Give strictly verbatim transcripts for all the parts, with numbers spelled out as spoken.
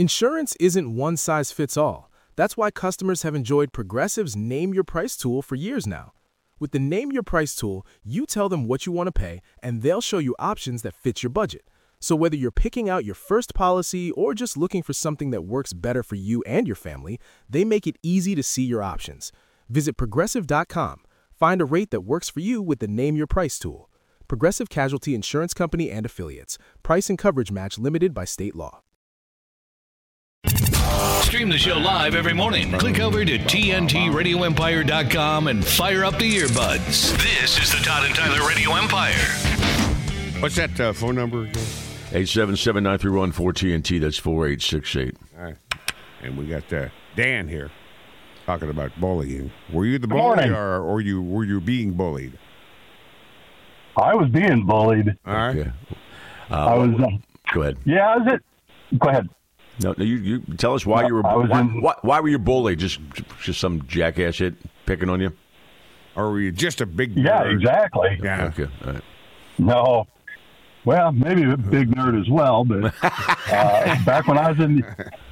Insurance isn't one size fits all. That's why customers have enjoyed Progressive's Name Your Price tool for years now. With the Name Your Price tool, you tell them what you want to pay, and they'll show you options that fit your budget. So whether you're picking out your first policy or just looking for something that works better for you and your family, they make it easy to see your options. Visit Progressive dot com. Find a rate that works for you with the Name Your Price tool. Progressive Casualty Insurance Company and Affiliates. Price and coverage match limited by state law. Stream the show live every morning. Click over to T N T radio empire dot com and fire up the earbuds. This is the Todd and Tyler Radio Empire. What's that uh, phone number again? eight seven seven, nine three one, four T N T. That's four eight six eight. All right. And we got uh, Dan here talking about bullying. Were you the Good bully morning. or, or you, were you being bullied? I was being bullied. All right. Okay. Uh, I was. Uh, go ahead. yeah, is it? Go ahead. No, no, you, you tell us why No, you were I was why, in- why, why were you bullied? Just just some jackass shit picking on you? Or were you just a big Yeah, nerd? exactly. Yeah. Okay. All right. No. Well, maybe a big nerd as well, but uh, back when I was in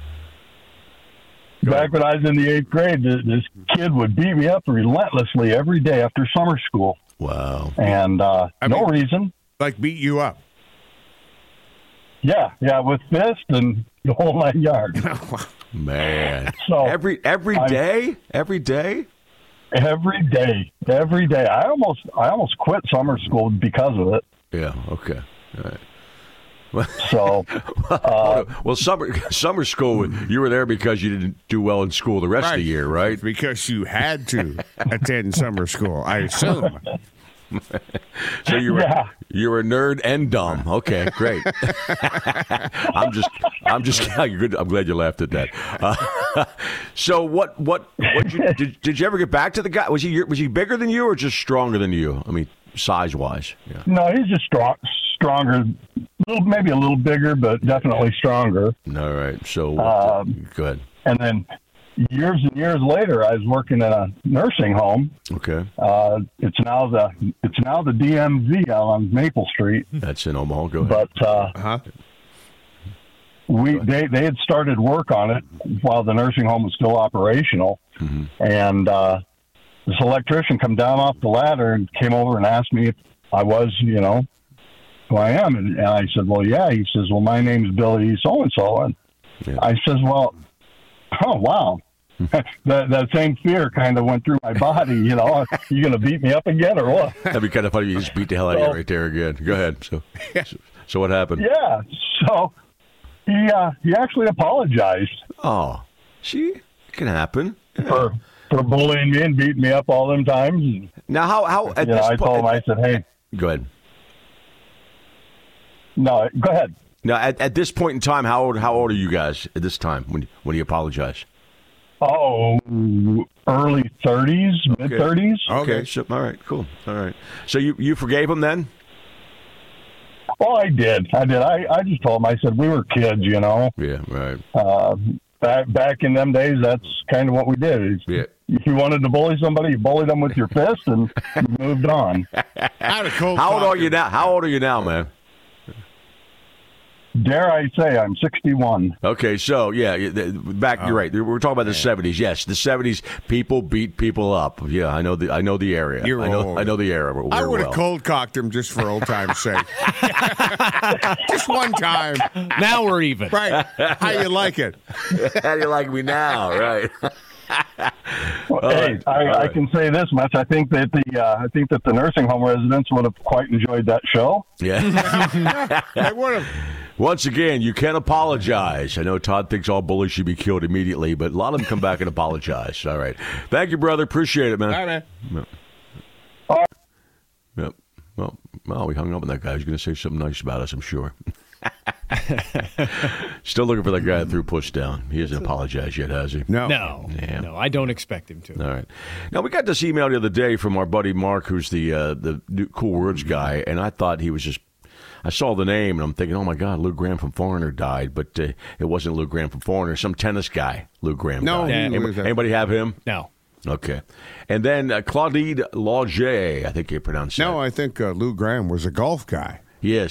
the, back when I was in the eighth grade, this, this kid would beat me up relentlessly every day after summer school, Wow. and uh, I no mean- reason. Like beat you up. Yeah, yeah, with fist and the whole nine yards. Man. So Every every I- day? Every day? every day, every day. I almost, I almost quit summer school because of it. Yeah. Okay. All right. So. Uh, Well, summer summer school, you were there because you didn't do well in school the rest of the year, right? Because you had to attend summer school, I assume. So you were Yeah. you were a nerd and dumb. Okay, great. I'm just I'm just you're good. I'm glad you laughed at that. Uh, so what what what you, did did you ever get back to the guy? Was he was he bigger than you or just stronger than you? I mean, size wise. Yeah. No, he's just strong, stronger, little, maybe a little bigger, but definitely stronger. All right. So Um, go ahead. And then years and years later, I was working in a nursing home. Okay. Uh, it's now the it's now the D M V out on Maple Street, That's in Omaha. Go ahead. but uh, Uh-huh. we they they had started work on it while the nursing home was still operational, Mm-hmm. and uh, this electrician come down off the ladder and came over and asked me if I was, you know, who I am, and, and I said, well, yeah. He says, well, my name's Billy so and so, and Yeah. I says, well, oh wow. that that same fear kind of went through my body, you know. You gonna beat me up again or what? That'd be kind of funny if you just beat the hell out of you right there again. Go ahead. So, so, so what happened? Yeah. So he uh, he actually apologized Oh, see, it can happen. for for bullying me and beating me up all them times. And, Now, how how at you know, this I told him, point? I said, hey, Go ahead. no, go ahead. Now, at, at this point in time, how old how old are you guys at this time when when you apologize? Oh, early thirties, mid thirties. Okay. So, all right, cool. All right. So you you forgave him then? Well, I did. I did. I, I just told him, I said, we were kids, you know. Yeah. Right. Uh, back back in them days, that's kind of what we did. Yeah. If you wanted to bully somebody, you bullied them with your fist and you moved on. Out of cold How old are coffee. you now? How old are you now, man? Dare I say I'm sixty-one. Okay, so yeah, you- the- back. You're right. We're talking about the seventies. Yes, the seventies. People beat people up. Yeah, I know the. I know the area. You're I know. old. I know the area. I very would have well. cold cocked him just for old time's sake. Just one time. Now we're even. Right. How you like it? How do you like me now? Right. Well, All hey, right, I, all I right. can say this much: I think that the uh, I think that the nursing home residents would have quite enjoyed that show. Yeah. I would have. Once again, you can apologize. I know Todd thinks all bullies should be killed immediately, but a lot of them come back and apologize. All right. Thank you, brother. Appreciate it, man. All right, man. All right. Yep. Well, well, we hung up on that guy. He's going to say something nice about us, I'm sure. Still looking for that guy that threw Push down. He hasn't apologized yet, has he? No. No, Yeah. no, I don't expect him to. All right. Now, we got this email the other day from our buddy Mark, who's the uh, the new Cool Words guy, and I thought he was just, I saw the name, and I'm thinking, oh, my God, Lou Graham from Foreigner died, but uh, it wasn't Lou Graham from Foreigner, some tennis guy, Lou Graham No, died. he Anybody, was a- anybody have him? No. Okay. And then uh, Claudine Lauger, I think you pronounced that. No, I think uh, Lou Graham was a golf guy. Yes.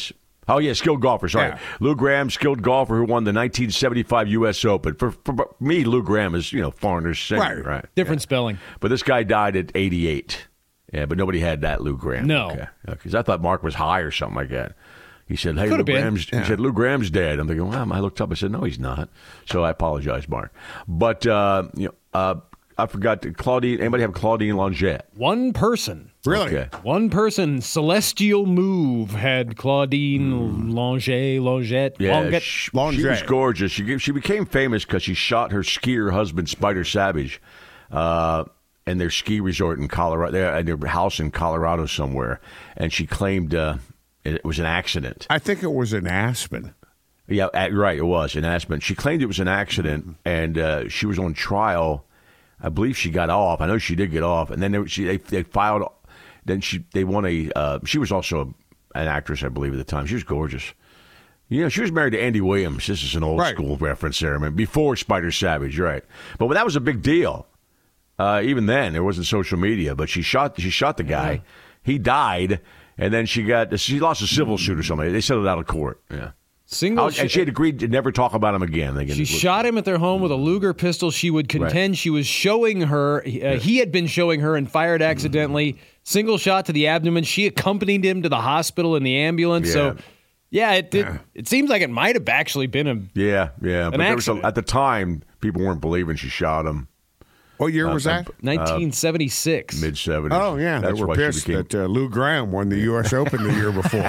Oh, yeah, skilled golfer. Sorry. Yeah. Lou Graham, skilled golfer who won the nineteen seventy-five U S Open. For, for me, Lou Graham is, you know, foreigner's singer. Right. right. Different Yeah. spelling. But this guy died at eighty-eight. Yeah, but nobody had that Lou Graham. No. Okay. Because I thought Mark was high or something like that. He said, hey, Lou Could've been. Graham's, he said, Lou Graham's dead. I'm thinking, well, I looked up. I said, no, he's not. So I apologize, Mark. But, uh, you know, uh, I forgot to, Claudine. Anybody have Claudine Longette? One person. Really? Okay. One person, Celestial Move, had Claudine Longet, Longette, Yeah, Longette. she, Longette. she was gorgeous. She she became famous because she shot her skier husband, Spider Savage, uh, in their ski resort in Colorado, their, in their house in Colorado somewhere, and she claimed uh, it, it was an accident. I think it was in Aspen. Yeah, at, right, it was in Aspen. She claimed it was an accident, and uh, she was on trial. I believe she got off. I know she did get off, and then they, she, they, they filed. Then she they won a. Uh, she was also an actress, I believe, at the time. She was gorgeous. You know, she was married to Andy Williams. This is an old Right. school reference there. I mean, before Spider Savage, right? But that was a big deal. Uh, even then, there wasn't social media. But she shot. She shot the guy. He died, and then she got. She lost a civil suit or something. They settled out of court. Yeah. Single. Oh, and she had agreed to never talk about him again. They She shot him at their home with a Luger pistol. She would contend she was showing her, uh, he had been showing her and fired accidentally. Single shot to the abdomen. She accompanied him to the hospital in the ambulance. Yeah. So, yeah, it did. It seems like it might have actually been a. Yeah, yeah. But there was a, accident. at the time, people weren't believing she shot him. What year was that? nineteen seventy-six. Mid seventies. Oh, yeah. They That's were why she pissed became- that uh, Lou Graham won the U S Open the year before.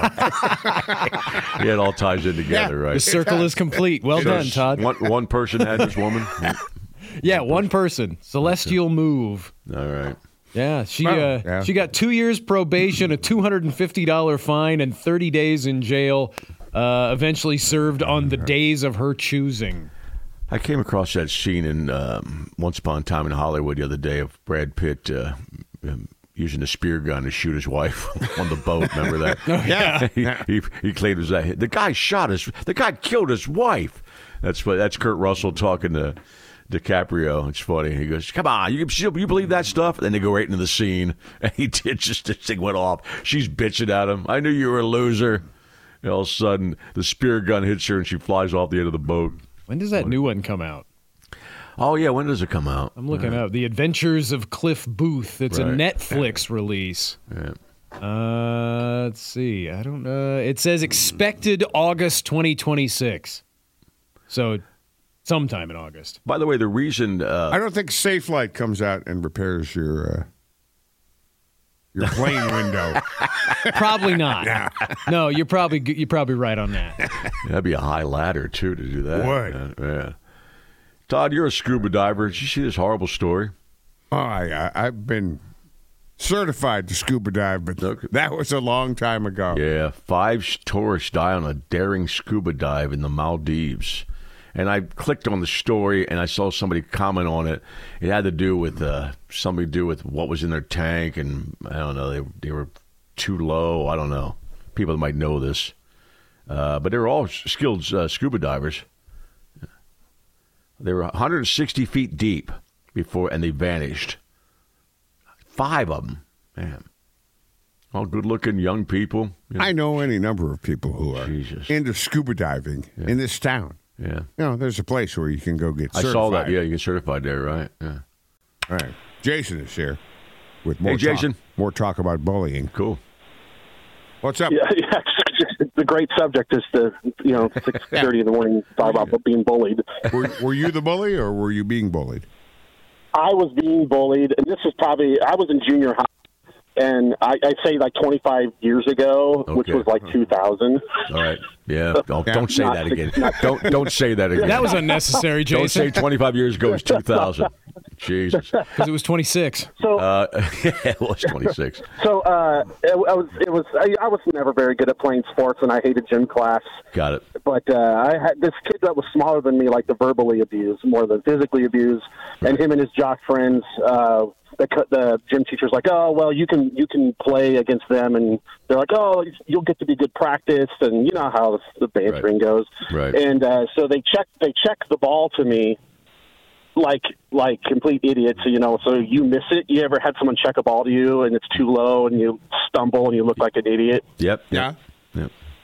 Yeah, it all ties in together, The right? circle is complete. Well So done, Todd. One, one person had this woman. Yeah, one person. Celestial Move. All right. Yeah, she Well, uh, yeah. she got two years probation, a two hundred fifty dollars fine, and thirty days in jail. Uh, eventually served on the days of her choosing. I came across that scene in um, Once Upon a Time in Hollywood the other day of Brad Pitt uh, um, using a spear gun to shoot his wife on the boat. Remember that? Yeah. he, he he claimed it was that the guy shot his the guy killed his wife. That's what that's Kurt Russell talking to DiCaprio. It's funny. He goes, "Come on, you you believe that stuff?" And then they go right into the scene, and he did just this thing went off. She's bitching at him. I knew you were a loser. And all of a sudden, the spear gun hits her, and she flies off the end of the boat. When does that new one come out? Oh yeah, when does it come out? I'm looking up. The Adventures of Cliff Booth. It's a Right. Netflix release. Yeah. Uh, let's see. I don't know. It says expected August twenty twenty-six. So sometime in August. By the way, the reason uh, I don't think Safe Light comes out and repairs your uh, your plane window. Probably not. No, you're probably you're probably right on that. that'd be a high ladder too to do that. Would. Yeah, yeah. Todd, you're a scuba diver. Did you see this horrible story? Oh, I, I, I've been certified to scuba dive, but Okay. that was a long time ago. Yeah, five tourists die on a daring scuba dive in the Maldives. And I clicked on the story and I saw somebody comment on it. It had to do with uh, something to do with what was in their tank, and I don't know, they they were too low. I don't know. People might know this, uh, but they were all skilled uh, scuba divers. They were one hundred sixty feet deep before, and they vanished. Five of them, man. All good-looking young people. You know. I know any number of people who are Jesus. into scuba diving in this town. Yeah, You know, there's a place where you can go get I certified. saw that. Yeah, you get certified there, right? Yeah, All right. Jason is here with more Hey, Jason. Talk, more talk about bullying. cool. What's up? Yeah, yeah, it's a great subject is to, you know, six thirty in the morning, talk about being bullied. Were, were you the bully or were you being bullied? I was being bullied, and this is probably, I was in junior high, and I, I'd say like twenty-five years ago, which Okay. was like two thousand. All right. Yeah. Don't, Yeah. don't say Not that six- again. not- Don't don't say that again. That was unnecessary, Don't say Jason, twenty-five years ago was two thousand. Jesus. because it was twenty-six. So, Uh, yeah, it was twenty-six. so uh, it, I was, it was, I, I was never very good at playing sports, and I hated gym class. Got it. But uh, I had this kid that was smaller than me, like the verbally abused more than physically abused, and him and his jock friends. Uh, the, the gym teacher's like, oh well, you can you can play against them, and they're like, oh, you'll get to be good practice, and you know how the bantering Right. goes. Right. And uh, so they check they check the ball to me. Like, like complete idiots, you know. So you miss it. You ever had someone check a ball to you and it's too low, and you stumble and you look like an idiot? Yep. Yeah. Yep.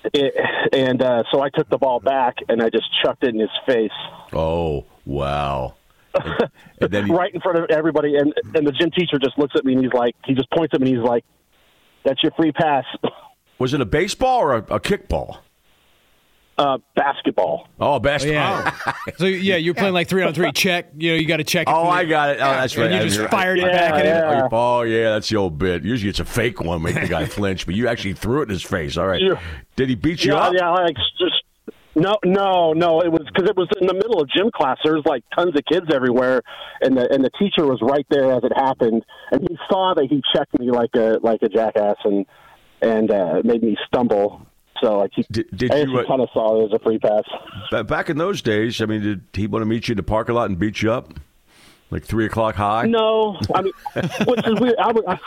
it, and uh, so I took the ball back and I just chucked it in his face. Oh, wow. And, and then he, right in front of everybody. And, and the gym teacher just looks at me and he's like, he just points at me and he's like, that's your free pass. Was it a baseball or a, a kickball? Uh, basketball. Oh, basketball. Yeah. So, yeah, you're playing like three on three. Check. You know, you got to check it. Oh, through I the- got it. Oh, that's right. And you just I- fired it Yeah, back at him. yeah. Oh, yeah, that's the old bit. Usually it's a fake one, make the guy flinch, but you actually threw it in his face. All right. Yeah. Did he beat you Yeah, up? yeah, like just no, no, no. It was because it was in the middle of gym class. There was like tons of kids everywhere, and the and the teacher was right there as it happened, and he saw that he checked me like a like a jackass, and and uh, made me stumble. So like he, Did, did I you, uh, kind of saw it as a free pass. ba- back in those days, I mean, did he want to meet you in the parking lot and beat you up? Like three o'clock high? No, I mean, which is weird. I, was-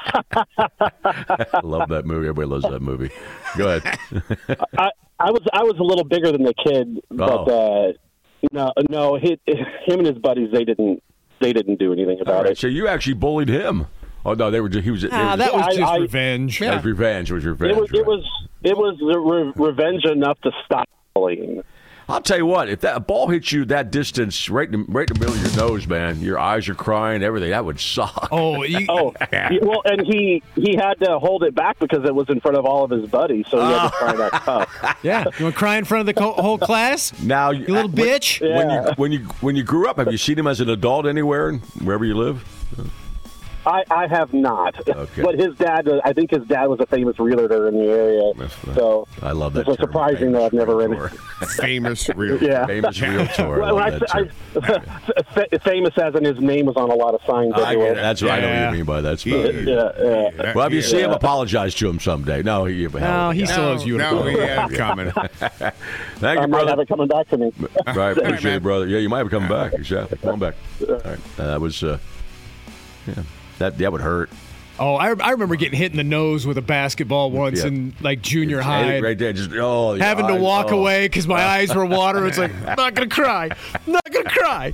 I love that movie. Everybody loves that movie. Go ahead. I, I was I was a little bigger than the kid, but Oh. uh, no, no, he, him and his buddies they didn't they didn't do anything All about right, it. so you actually bullied him. Oh, no, they were just, he was, they Ah, were that was I- just I- revenge. that was revenge. It was revenge. It was, it right. was it was the re- revenge enough to stop bullying. I'll tell you what, if that ball hits you that distance, right in, the, right in the middle of your nose, man, your eyes are crying, everything, that would suck. Oh, you, Oh, he- well, and he he had to hold it back because it was in front of all of his buddies, so he had to try that tough. yeah. You want to cry in front of the co- whole class? Now, You little bitch. When Yeah. you when you when you grew up, have you seen him as an adult anywhere, wherever you live? I, I have not, Okay. but his dad, I think his dad was a famous realtor in the area, so I love that it's term, surprising that I've never ran. realtor. Famous real. Yeah. Famous realtor. I Well, love I, that term. I, fa- famous as in his name was on a lot of signs I get everywhere. it. That's what I know what Yeah. you mean by that. That's about it. Yeah, yeah. Well, if you see him, Yeah. apologize to him someday. No, he. No, he still owes you. an No, apology. he had it coming. Thank I you, might brother. have it coming back to me. Right, appreciate it, brother. Yeah, you might have come back. Exactly. Come on back. All right. Uh, that was. Uh, yeah, that that would hurt. Oh, I, I remember getting hit in the nose with a basketball once Yeah. in like junior high. Right there, just oh, your Having to eyes, walk oh. away because my eyes were watering. It's like, I'm not going to cry. I'm not going to cry.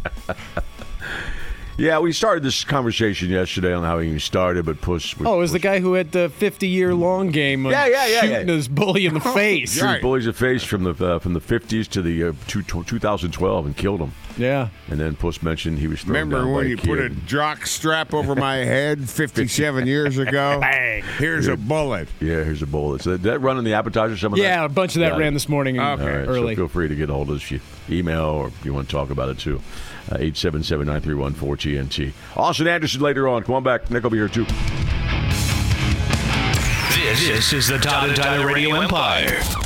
Yeah, we started this conversation yesterday on how he started, but Puss. Oh, it was the guy who had the fifty-year long game of Yeah, yeah, yeah, shooting yeah. his bully in the face. Shoot Right. bullies a face from the uh, from the fifties to the uh, two, two thousand twelve and killed him. Yeah. And then Puss mentioned he was thrown Remember down by when a you kid. put a jock strap over my head fifty-seven years ago? Bang. Here's a bullet. Yeah, here's a bullet. So did that run in the appetizer? Some of Yeah, that? a bunch of that Got ran it. this morning and Okay. All right, early. so feel free to get a hold of us if you email or if you want to talk about it too. Uh, eight seven seven, nine three one, four T N T. Austin Anderson later on. Come on back. Nick will be here too. This, this is the Todd and Tyler Radio Empire.